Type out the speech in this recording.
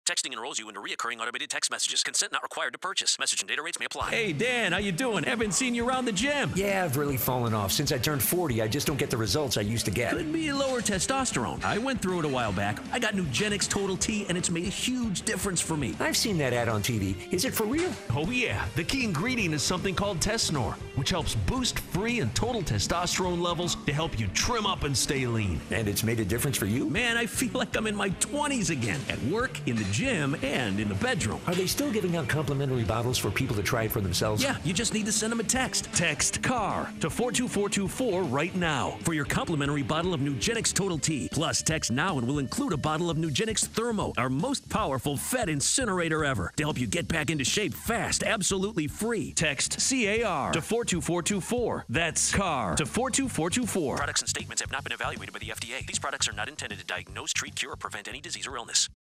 Texting enrolls you into recurring automated text messages. Consent not required to purchase. Message and data rates may apply. Hey, Dan, how you doing? Haven't seen you around the gym. Yeah, I've really fallen off. Since I turned 40, I just don't get the results I used to get. Could be lower testosterone. I went through it a while back. I got Nugenix Total T, and it's made a huge difference for me. I've seen that ad on TV. Is it for real? Oh, yeah. The key ingredient is something called Tesnor, which helps boost free and total testosterone levels to help you trim up and stay lean. And it's made a difference for you? Man, I feel like I'm in my 20s again, at work, in the gym, and in the bedroom. Are they still giving out complimentary bottles for people to try it for themselves? Yeah, you just need to send them a text. Text CAR to 42424 right now for your complimentary bottle of Nugenix Total T. Plus, text now and we'll include a bottle of Nugenix Thermo, our most powerful fat incinerator ever, to help you get back into shape fast, absolutely free. Text CAR to 42424. That's CAR to 42424. Products and statements have not been evaluated by the FDA. These products are not intended to diagnose, treat, cure, or prevent any disease or illness.